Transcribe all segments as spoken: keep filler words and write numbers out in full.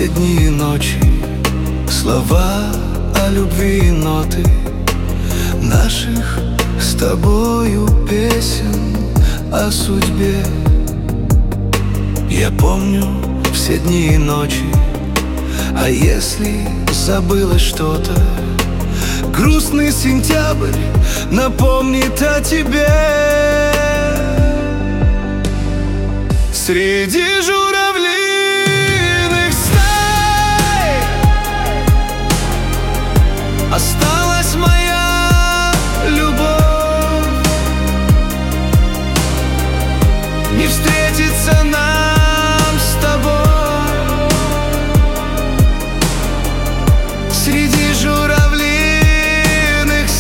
все дни и ночи, слова о любви и ноты наших с тобою песен о судьбе. Я помню все дни и ночи, а если забылось что-то, грустный сентябрь напомнит о тебе. Среди журавлиных стай осталась моя любовь. Не встретиться нам с тобой среди журавлиных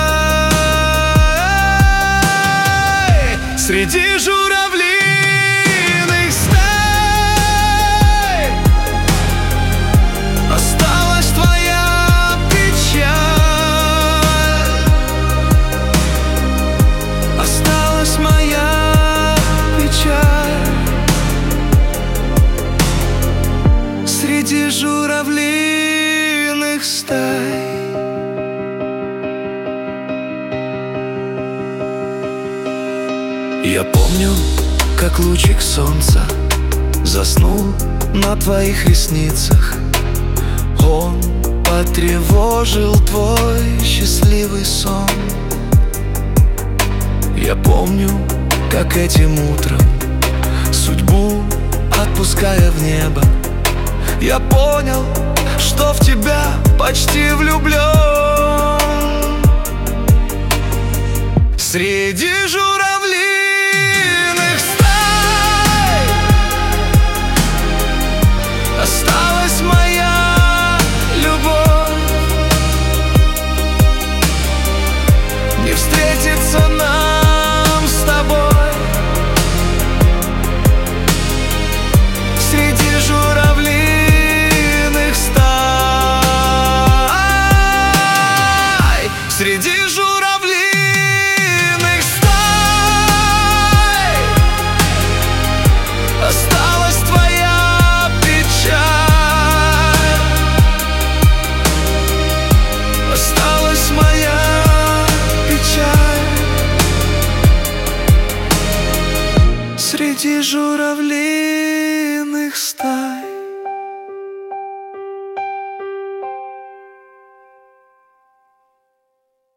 стай. Среди журавлиных среди журавлиных стай. Я помню, как лучик солнца заснул на твоих ресницах. Он потревожил твой счастливый сон. Я помню, как этим утром, судьбу отпуская в небо, я понял, что в тебя почти влюблен. Среди журавлиных стай осталась моя любовь. Не встретиться нам с тобой среди журавлиных стай. Среди журавлиных стай осталась твоя печаль. Осталась моя печаль. Среди журавлиных стай.